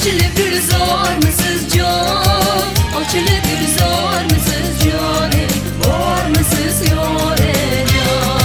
Açılıp gülzar mısız can? Açılıp gülzar mısız can? Var mısız yâre can?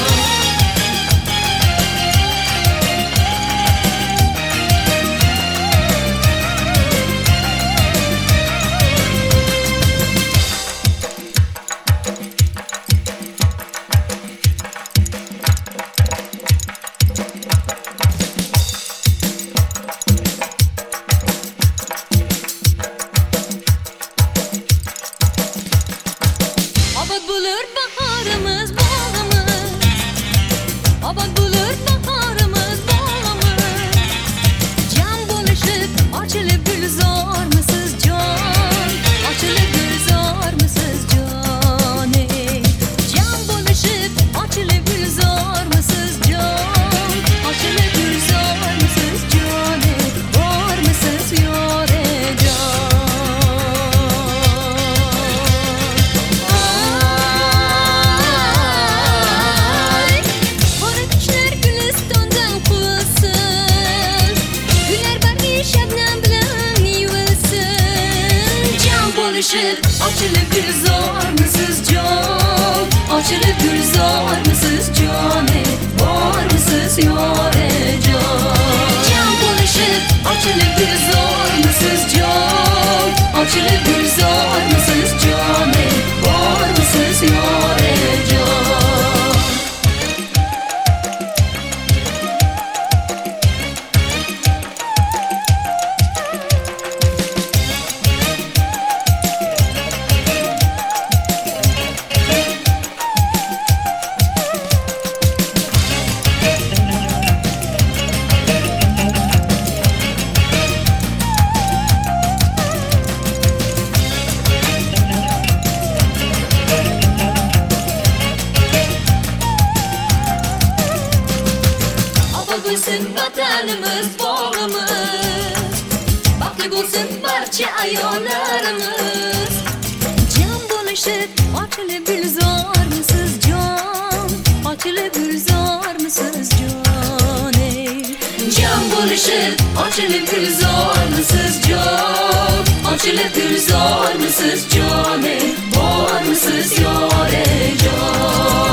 Abad bulur baharımız bağımız, abad bulur baharımız bağımız. Can buluşup açılıp gülzar mısız can? Açılıp gülzar mısız can? Can buluşup açılıp gülzar mısız can? Açılıp gülzar mısız can? Var mısız yâre can? Açılıp gülzar mısız can? Açılıp gülzar mısız can? Var mısız yâre can? Can buluşup açılıp gülzar mısız can? Açılıp gülzar mısız can? Var mısız yâre can? Bulsun vatanımız, bağımız, baklı bulsun barcha ayollarımız. Can buluşup açılıp gülzar mısız can? Açılıp gülzar mısız can? Can buluşup açılıp gülzar mısız can? Açılıp gülzar mısız can? Var mısız yâre can?